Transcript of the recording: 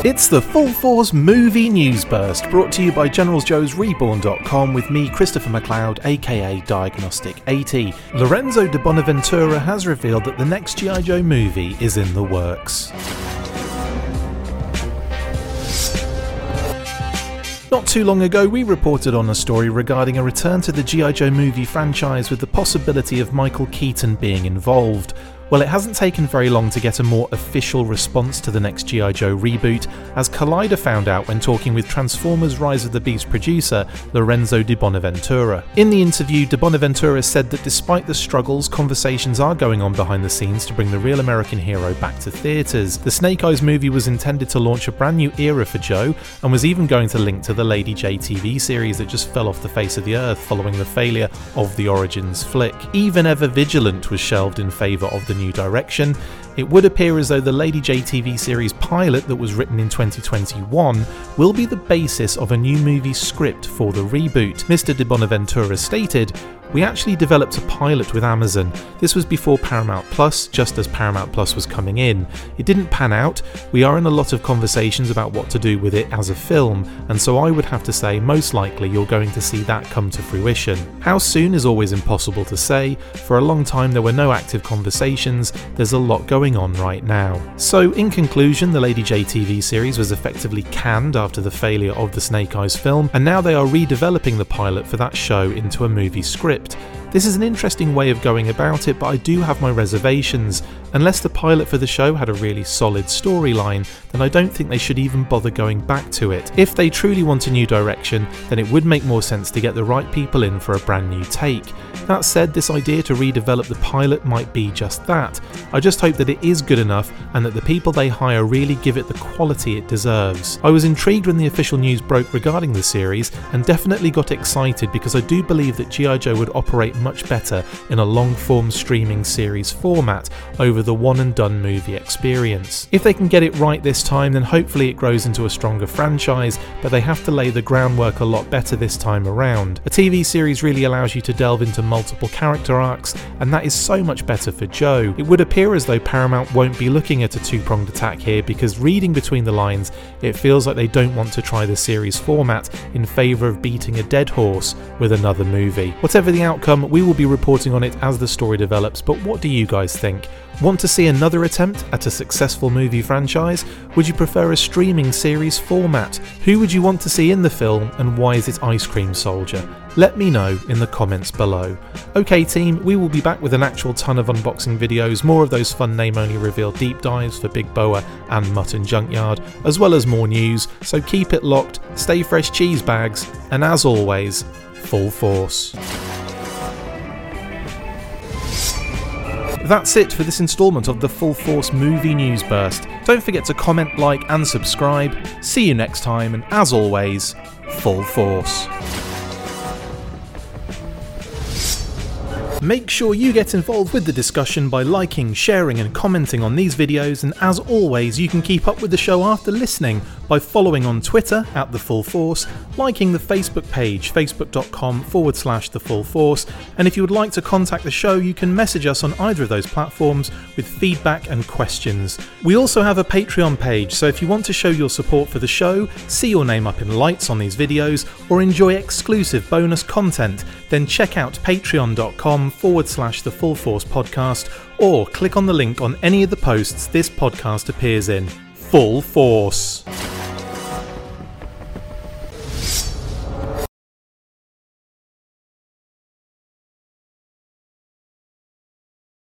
It's the Full Force Movie News Burst, brought to you by GeneralsJoesReborn.com with me, Christopher McLeod, aka Diagnostic 80. Lorenzo de Bonaventura has revealed that the next G.I. Joe movie is in the works. Not too long ago, we reported on a story regarding a return to the G.I. Joe movie franchise with the possibility of Michael Keaton being involved. Well, it hasn't taken very long to get a more official response to the next G.I. Joe reboot, as Collider found out when talking with Transformers Rise of the Beast producer Lorenzo de Bonaventura. In the interview, de Bonaventura said that despite the struggles, conversations are going on behind the scenes to bring the real American hero back to theatres. The Snake Eyes movie was intended to launch a brand new era for Joe, and was even going to link to the Lady J TV series that just fell off the face of the earth following the failure of the Origins flick. Even Ever Vigilant was shelved in favour of the new direction. It would appear as though the Lady J TV series pilot that was written in 2021 will be the basis of a new movie script for the reboot. Mr. de Bonaventura stated, "We actually developed a pilot with Amazon. This was before Paramount Plus, just as Paramount Plus was coming in. It didn't pan out. We are in a lot of conversations about what to do with it as a film, and so I would have to say most likely you're going to see that come to fruition. How soon is always impossible to say. For a long time there were no active conversations. There's a lot going on right now." So in conclusion, the Lady J TV series was effectively canned after the failure of the Snake Eyes film, and now they are redeveloping the pilot for that show into a movie script. This is an interesting way of going about it, but I do have my reservations. Unless the pilot for the show had a really solid storyline, then I don't think they should even bother going back to it. If they truly want a new direction, then it would make more sense to get the right people in for a brand new take. That said, this idea to redevelop the pilot might be just that. I just hope that it is good enough and that the people they hire really give it the quality it deserves. I was intrigued when the official news broke regarding the series, and definitely got excited because I do believe that G.I. Joe would operate much better in a long-form streaming series format over the one-and-done movie experience. If they can get it right this time, then hopefully it grows into a stronger franchise, but they have to lay the groundwork a lot better this time around. A TV series really allows you to delve into multiple character arcs, and that is so much better for Joe. It would appear as though Paramount won't be looking at a two-pronged attack here, because reading between the lines, it feels like they don't want to try the series format in favour of beating a dead horse with another movie. Whatever the outcome, we will be reporting on it as the story develops, but what do you guys think? Want to see another attempt at a successful movie franchise? Would you prefer a streaming series format? Who would you want to see in the film, and why is it Ice Cream Soldier? Let me know in the comments below. Okay team, we will be back with an actual ton of unboxing videos, more of those fun name-only reveal deep dives for Big Boa and Mutton Junkyard, as well as more news, so keep it locked, stay fresh cheese bags, and as always, full force. That's it for this instalment of the Full Force Movie News Burst. Don't forget to comment, like and subscribe. See you next time, and as always, full force. Make sure you get involved with the discussion by liking, sharing and commenting on these videos, and as always you can keep up with the show after listening by following on Twitter at The Full Force, liking the Facebook page facebook.com/The Full Force, and if you would like to contact the show you can message us on either of those platforms with feedback and questions. We also have a Patreon page, so if you want to show your support for the show, see your name up in lights on these videos, or enjoy exclusive bonus content, then check out patreon.com/The Full Force Podcast, or click on the link on any of the posts this podcast appears in. Full Force.